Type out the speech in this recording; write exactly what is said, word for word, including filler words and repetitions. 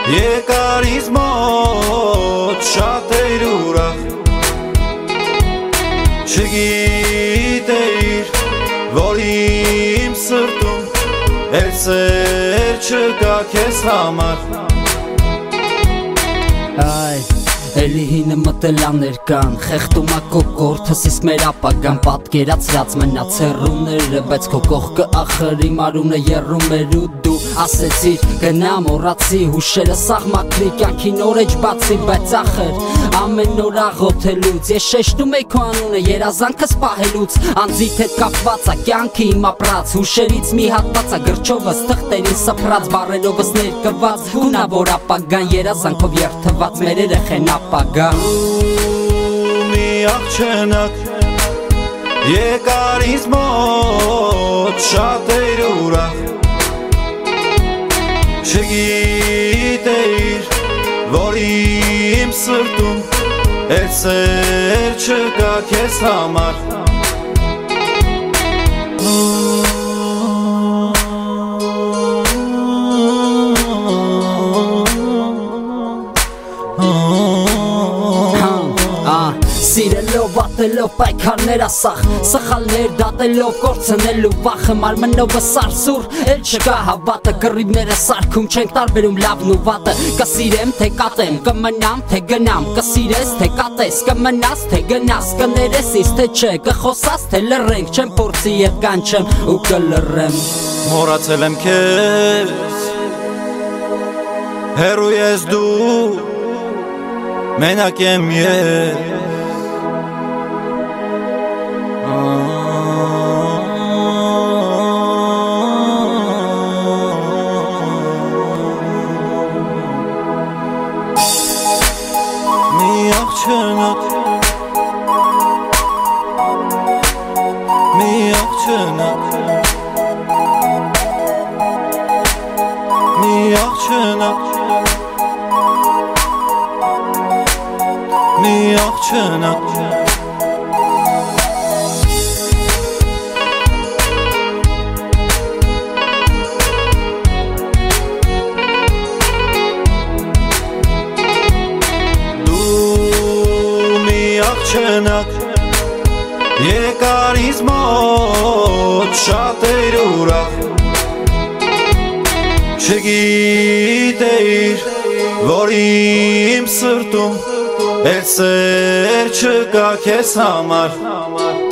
Եկար ինձ մոտ շատ էիր ուրախ Չգիտեիր, որ իմ սրտում Էլ սեր չկա քեզ համար Այ Էլի հինը մտելաներ կան, խեղտում ա կոկորդս իսկ մեր ապագան պատկերացրած մնաց հեռուները Բայց քո կողքը ախր իմ արունը եռում էր ու դու ասեցիր գնամ մոռացի հուշերը սաղմակրի կյանքին օրեջ բացի Բայց ախր ամեն օր աղոթելուց ես շեշտում էի քո անունը երազանքս պահելուց Անձիդ հետ կապված ա կյանքը իմ ապրած հուշերից մի հատված ա գրչովս թղթերին սփռած բառերովս ներկված Գունավոր ապագան երազանքով երթված մեր երեխեն ապագա Մի աղջնակ եկար ինձ մոտ շատ էիր ուրախ Չգիտեիր, որ իմ սրտում Էլ սեր չկա քեզ համար Սիրելով, ատելով, պայքարներ ասախ Սխալներ դատելով, կործնելու վախը Մարմնովը սարսուր, էլ չկա հավատը Կռիվները սարքում, չենք տարբերում լավն ու վատը Կսիրեմ, թե կատեմ, կմնամ, թե գնամ Կսիրես, թե կատես, կմնաս, թե գնաս Կներես ինձ, թե չէ, կխոսաս, թե լռենք Չեմ փորձի և կանչեմ ու կլռեմ Մոռացել եմ քեզ Հեռու ես դու Մենակ եմ ես Մի աղջնակ Մի աղջնակ Մի աղջնակ Մի աղջնակ Չնակ եկար ինձ մոտ շատ էիր ուրախ Չգիտեիր, որ իմ սրտում Էլ սեր չկա քեզ համար